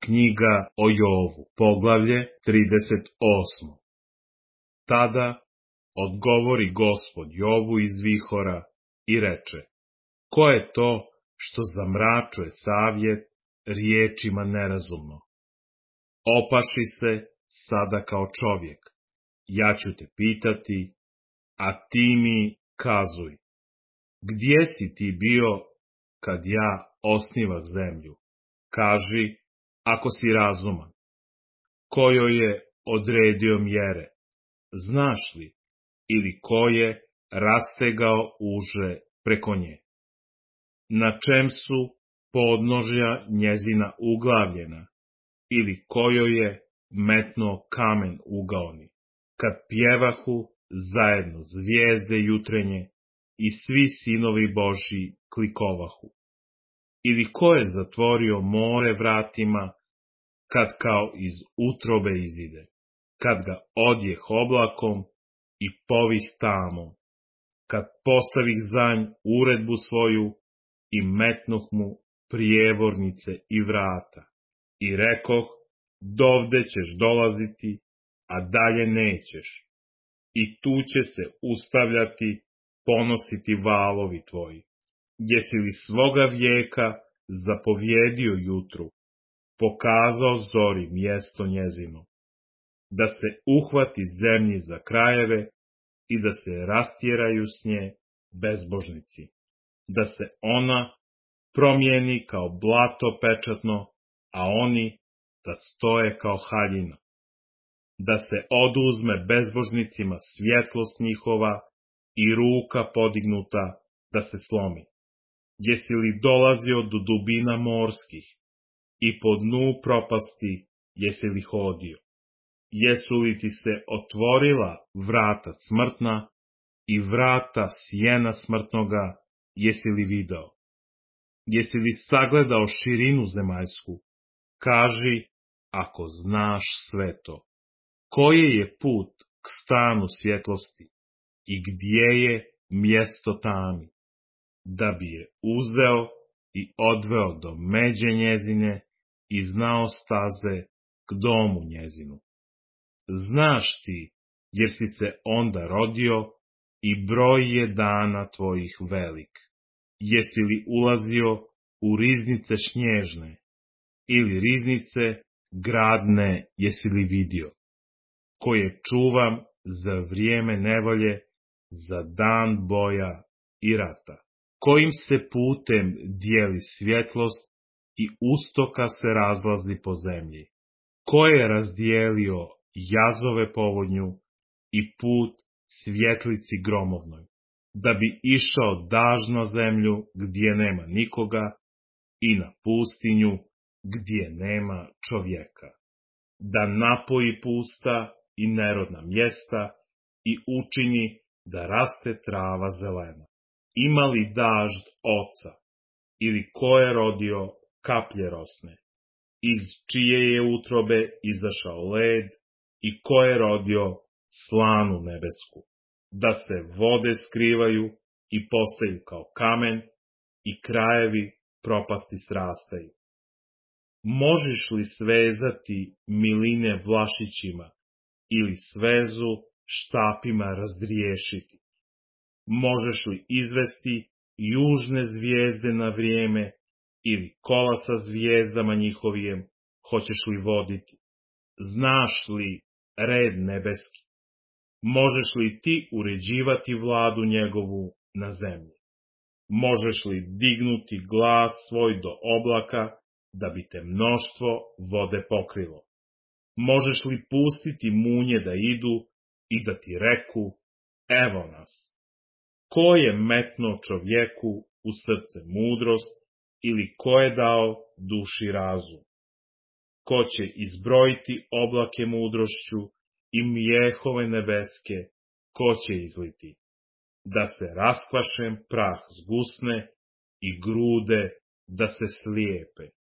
Knjiga o Jovu, poglavlje 38. Tada odgovori Gospod Jovu iz vihora i reče: Ko je to što zamračuje savjet riječima nerazumno? Opaši se sada kao čovjek, ja ću te pitati, a ti mi kazuj. Gdje si ti bio kad ja osnivah zemlju? Kaži, ako si razuman. Ko joj je odredio mjere? Znaš li? Ili ko je rastegao uže preko nje? Na čem su podnožja njezina uglavljena? Ili ko joj je metnuo kamen ugaoni? Kad pjevahu zajedno zvijezde jutrenje i svi sinovi Božji klikovahu? Ili ko je zatvorio more vratima, kad kao iz utrobe izide, kad ga odjeh oblakom i povih tamo, kad postavih za nj uredbu svoju i metnuh mu prijevornice i vrata, i rekoh, dovde ćeš dolaziti, a dalje nećeš, i tu će se ustavljati, ponositi valovi tvoji. Jesi li svoga vijeka zapovjedio jutru, pokazao zori mjesto njezino, da se uhvati zemlji za krajeve i da se rastjeraju s nje bezbožnici, da se ona promijeni kao blato pečatno, a oni da stoje kao haljina, da se oduzme bezbožnicima svjetlost njihova i ruka podignuta da se slomi. Jesi li dolazio do dubina morskih i po dnu propasti jesi li hodio? Jesu li ti se otvorila vrata smrtna i vrata sjena smrtnoga jesi li video? Jesi li sagledao širinu zemaljsku? Kaži, ako znaš sve to. Koje je put k stanu svjetlosti i gdje je mjesto tami, da bi je uzeo i odveo do međe njezine i znao staze k domu njezinu? Znaš ti, jer si se onda rodio i broj je dana tvojih velik. Jesi li ulazio u riznice snježne ili riznice gradne jesi li vidio, koje čuvam za vrijeme nevolje, za dan boja i rata, kojim se putem dijeli svjetlost i ustoka se razlazi po zemlji, ko je razdijelio jazove povodnju i put svjetlici gromovnoj, da bi išao daž na zemlju gdje nema nikoga i na pustinju gdje nema čovjeka, da napoji pusta i nerodna mjesta i učini da raste trava zelena. Ima li dažd oca ili ko je rodio kaplje rosne? Iz čije je utrobe izašao led i ko je rodio slanu nebesku? Da se vode skrivaju i postaju kao kamen i krajevi propasti srastaju. Možeš li svezati miline vlašićima ili svezu štapima razdriješiti? Možeš li izvesti južne zvijezde na vrijeme ili kola sa zvijezdama njihovijem hoćeš li voditi? Znaš li red nebeski? Možeš li ti uređivati vladu njegovu na zemlji? Možeš li dignuti glas svoj do oblaka, da bi te mnoštvo vode pokrilo? Možeš li pustiti munje da idu i da ti reku, evo nas? Ko je metnuo čovjeku u srce mudrost ili ko je dao duši razum? Ko će izbrojiti oblake mudrošću i mjehove nebeske, ko će izliti? Da se raskvašen prah zgusne i grude da se slijepe.